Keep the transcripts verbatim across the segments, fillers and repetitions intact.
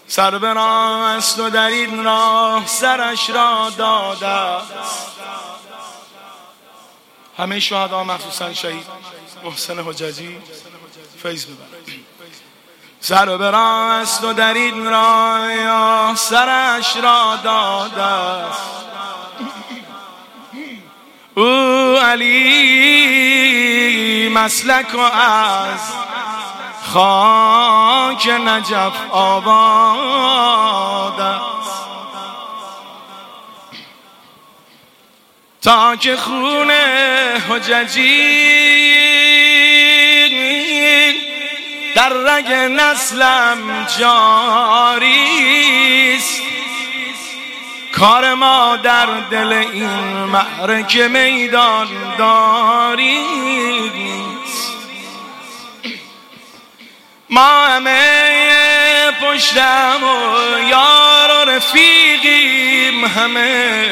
سر به راه است و در این راه سرش را داده است. همه شهدا مخصوصا شهید محسن حججی فیض ببرد. سر به راه است و در این راه سرش را داده است. او علی مسلک و از خاک نجف آباد است. تا که خون حججی در رگ نسلم جاری است، کار ما در دل این معرکه میدان داری است. ما همه پشتم و یار و رفیقیم، همه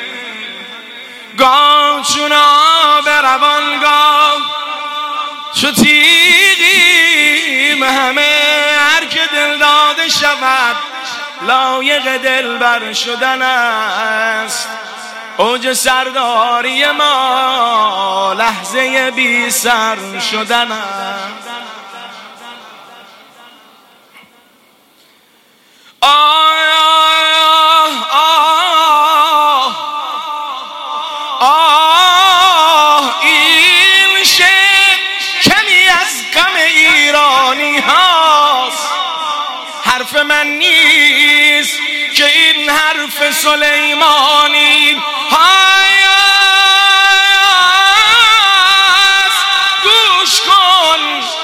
گاه چون آب روان گاه چو تیغیم، همه هر که دل داده شود لایق دلبر شدن است. اوج سرداری ما لحظه بی سر شدن است. آه آه آه این شعر کمی از غم ایرانی هاست. حرف من نیست که این حرف سلیمانی هست. گوش کن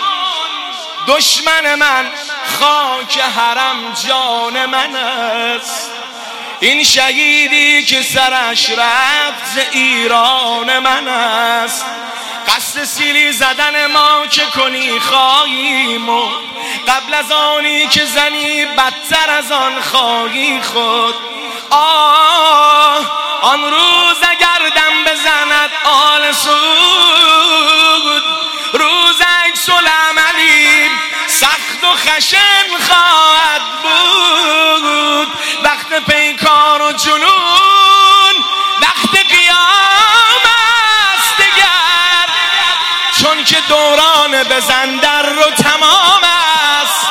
دشمن من خاک حرم جان من است. این شهیدی که سرش رفت ز ایران من است. قصد سیلی زدن ما که کنی خواهیم و قبل از آنی که زنی بدتر از آن خواهی خود. آه آن روز اگر دم بزند آل سود، روز عکس العملی سخت و خشن خواهد بود. وقت پیکار و جنون وقت قیام است دگر، چون که دوران بزن در رو تمام است.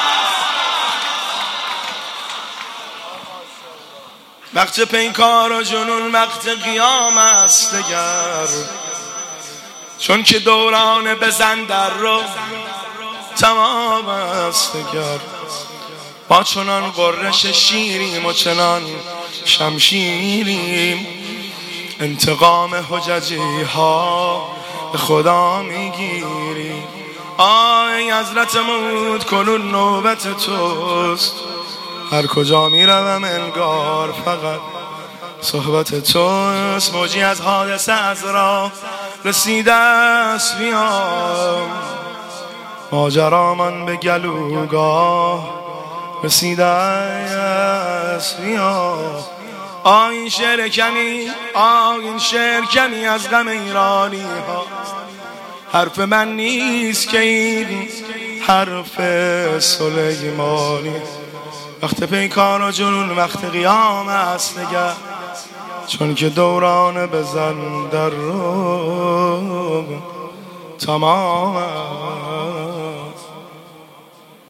وقت پیکار و جنون وقت قیام است دگر، چون که دوران بزن در رو تمام است دگر. ما چنان قررش شیریم و چنان شمشیریم، انتقام حججی ها به خدا میگیریم. آی حضرت موعود کنون نوبت توست، هر کجا میروم انگار فقط صحبت توست. موجی از حادثه از راه رسیده است بیام، ماجرا من به گلوگاه رسیده است بیام. آه این شعر کمی، آه این شعر کمی از غم ایرانی ها. حرف من نیست که این حرف سلیمانی. وقت پیکار و جنون وقت قیام است نگه، چون که دوران بزن در رو تمام